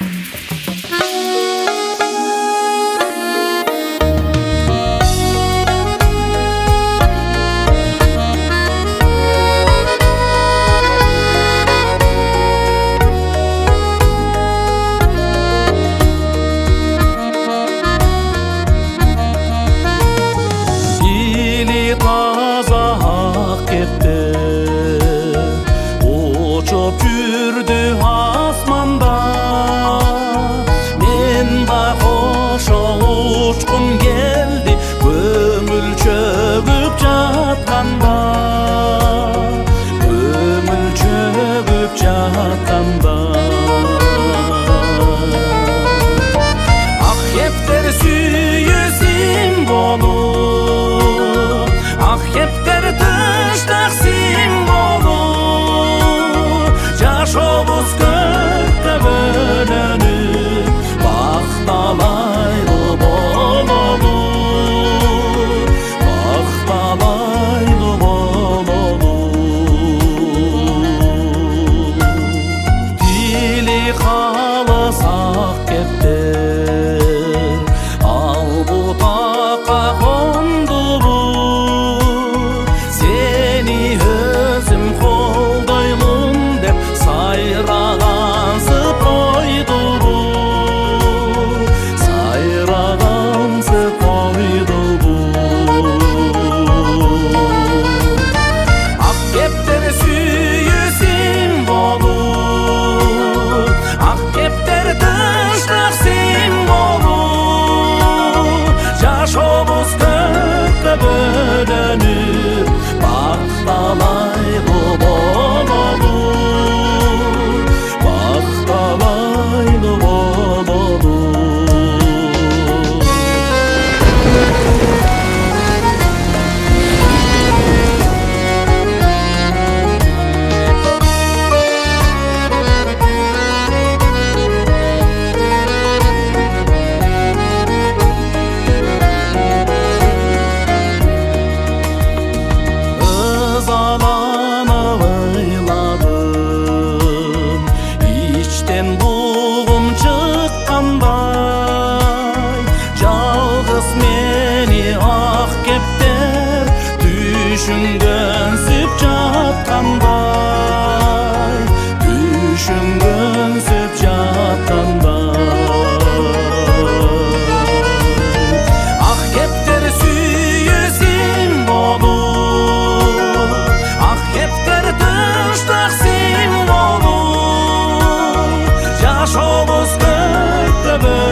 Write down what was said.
Uçup жүрді асманда, мен да қоша ұшқым келді, көңіл чөгіп жатқанда, көңіл чөгіп жатқанда. Ақ кептер сүйесім болып, ақ кептер тыштақ символу, жашообуз көккө бөлөнүп, бакталайлуу бололу, бакталайлуу бололу. Тили калыс ак кептер, ал бутакка кондубу, сени өзүм колдойлум деп сайрагансып койдубу, сайрагансып койдубу. Ак кептер сүйесим болуп, ак кептер тынчтык символу, жашообуз көккө бөлөнүп, бакталайлуу бололу, бакталайлуу бололу. Ызаланып ыйладым, ичтен бугум чыккандай, жалгыз мени ак кептер түшүнгөнсүп жаткандай, түшүнгөнсүп жаткандай. Ак кептер сүйесим болуп, ак кептер тынчтык символу, жашообуз көккө